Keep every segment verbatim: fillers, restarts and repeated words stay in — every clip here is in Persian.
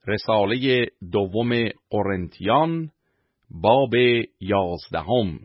رساله دوم قرنتیان باب یازدهم.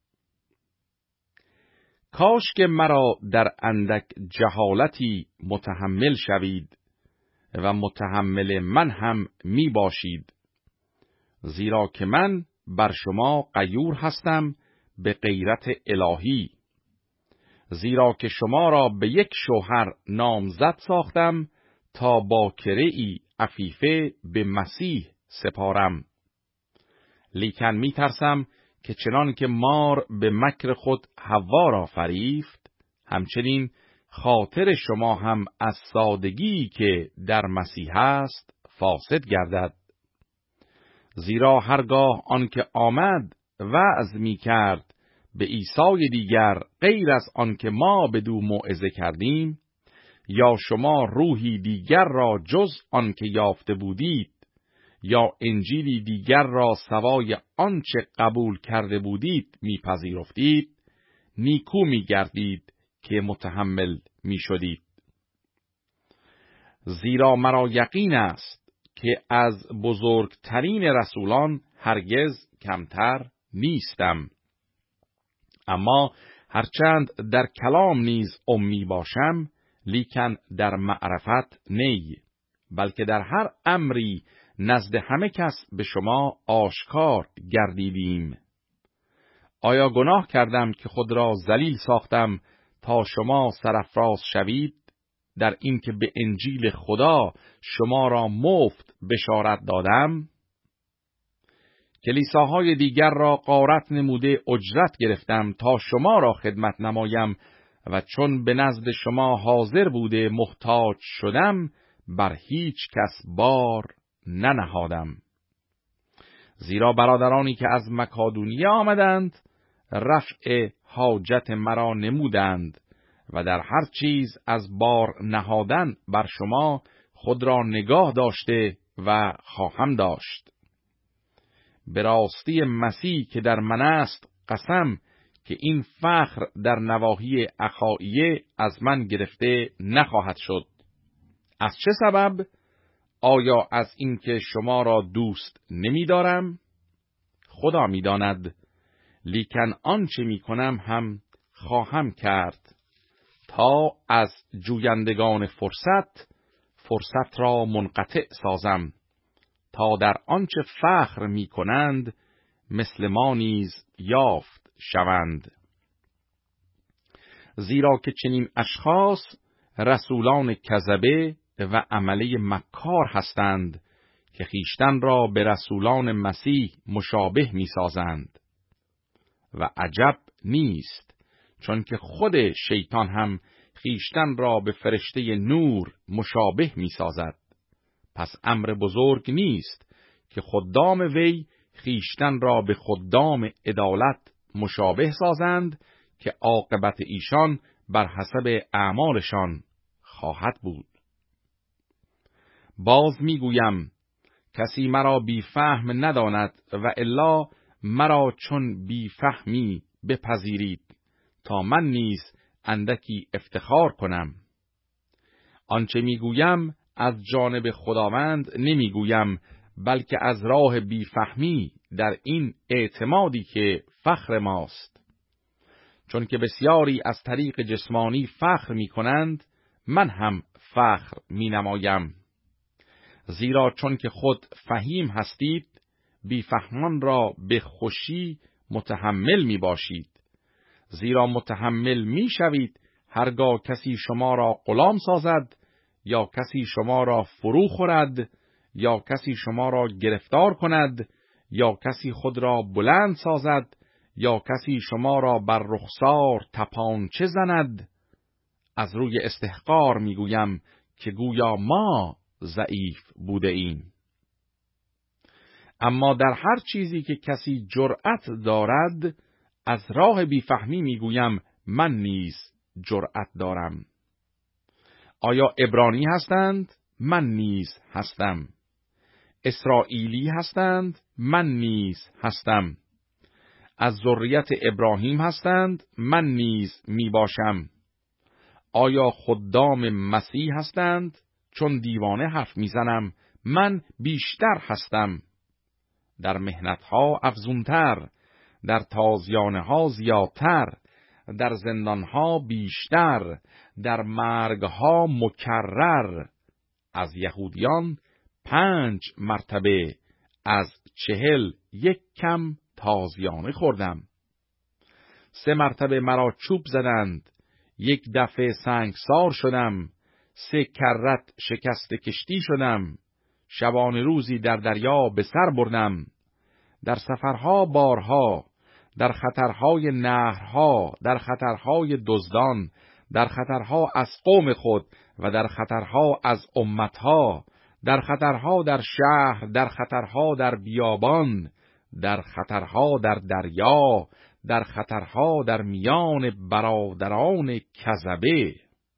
کاش که مرا در اندک جهالتی متحمل شوید و متحمل من هم می باشید، زیرا که من بر شما غیور هستم به غیرت الهی، زیرا که شما را به یک شوهر نامزد ساختم تا باکره‌ای عفیفه به مسیح سپارم. لیکن می ترسم که چنان که مار به مکر خود حوا را فریفت، همچنین خاطر شما هم از سادگی که در مسیح است فاسد گردد. زیرا هرگاه آنکه آمد وعظ می کرد به عیسی دیگر غیر از آنکه ما بدو موعظه کردیم، یا شما روحی دیگر را جز آنکه یافته بودید، یا انجیلی دیگر را سوای آنچه قبول کرده بودید میپذیرفتید، نیکو میگردید که متحمل میشدید. زیرا مرا یقین است که از بزرگترین رسولان هرگز کمتر نیستم. اما هرچند در کلام نیز امی باشم، لیکن در معرفت نی، بلکه در هر امری نزد همه کس به شما آشکار گردیدیم. آیا گناه کردم که خود را ذلیل ساختم تا شما سرافراز شوید، در این که به انجیل خدا شما را مفت بشارت دادم؟ کلیساهای دیگر را غارت نموده اجرت گرفتم تا شما را خدمت نمایم، و چون به نزد شما حاضر بوده محتاج شدم، بر هیچ کس بار ننهادم. زیرا برادرانی که از مکادونیه آمدند رفع حاجت مرا نمودند، و در هر چیز از بار نهادن بر شما خود را نگاه داشته و خواهم داشت. به راستی مسیح که در من است قسم که این فخر در نواحی اخائیه از من گرفته نخواهد شد. از چه سبب؟ آیا از این که شما را دوست نمی دارم؟ خدا می داند. لیکن آنچه می کنم هم خواهم کرد تا از جویندگان فرصت فرصت را منقطع سازم، تا در آنچه فخر می کنند مثل ما نیز یافت شوند. زیرا که چنین اشخاص رسولان کذبه و عمله مکار هستند که خیشتن را به رسولان مسیح مشابه می سازند. و عجب نیست، چون که خود شیطان هم خیشتن را به فرشته نور مشابه می سازد. پس امر بزرگ نیست که خدام وی خیشتن را به خدام عدالت مشابه سازند، که عاقبت ایشان بر حسب اعمالشان خواهد بود. باز میگویم کسی مرا بی فهم نداند، و الا مرا چون بی فهمی بپذیرید تا من نیز اندکی افتخار کنم. آنچه میگویم از جانب خداوند نمیگویم، بلکه از راه بی فهمی در این اعتمادی که فخر ماست. چون که بسیاری از طریق جسمانی فخر می کنند، من هم فخر می نمایم. زیرا چون که خود فهیم هستید، بی فهمان را به خوشی متحمل می باشید. زیرا متحمل می شوید هرگاه کسی شما را غلام سازد، یا کسی شما را فرو خورد، یا کسی شما را گرفتار کند، یا کسی خود را بلند سازد، یا کسی شما را بر رخسار تپانچه زند. از روی استحقار میگویم که گویا ما ضعیف بوده ایم. اما در هر چیزی که کسی جرأت دارد، از راه بیفهمی میگویم من نیز جرأت دارم. آیا عبرانی هستند؟ من نیز هستم. اسرائیلی هستند؟ من نیز هستم. از ذریت ابراهیم هستند؟ من نیز می باشم. آیا خدام مسیح هستند؟ چون دیوانه حرف میزنم من بیشتر هستم. در مهنتها افزونتر، در تازیانه ها زیادتر، در زندانها بیشتر، در مرگها مکرر. از یهودیان پنج مرتبه، از چهل یک کم تازیانه خوردم. سه مرتبه مرا چوب زدند، یک دفعه سنگسار شدم. سه کرت شکست کشتی شدم، شبانه روزی در دریا به سر بردم. در سفرها بارها، در خطرهای نهرها، در خطرهای دزدان، در خطرها از قوم خود و در خطرها از امتها، در خطرها در شهر، در خطرها در بیابان، در خطرها در دریا، در خطرها در میان برادران کذبه،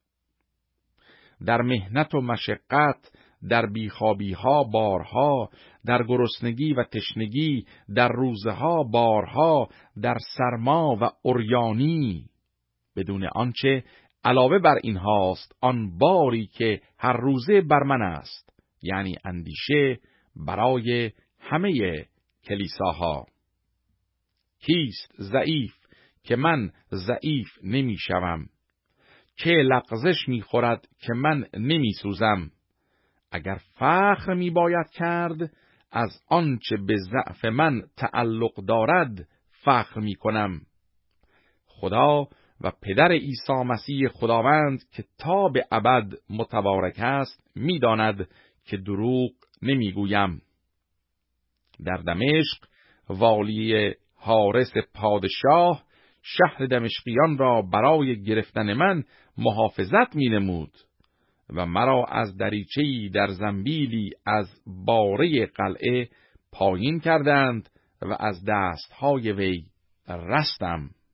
در مهنت و مشقت، در بیخوابیها بارها، در گرسنگی و تشنگی، در روزها بارها، در سرما و عریانی، بدون آنچه علاوه بر این هاست آن باری که هر روزه بر من است، یعنی اندیشه برای همه کلیساها. کیست ضعیف که من ضعیف نمی شوم؟ که لغزش می خورد که من نمی سوزم؟ اگر فخر می باید کرد، از آنچه به ضعف من تعلق دارد فخر می کنم. خدا و پدر عیسی مسیح خداوند که تا به ابد متبارک است می داند که دروغ نمی گویم. در دمشق والی حارس پادشاه شهر دمشقیان را برای گرفتن من محافظت می نمود و مرا از دریچه‌ای در زنبیلی از باره قلعه پایین کردند و از دستهای وی رستم.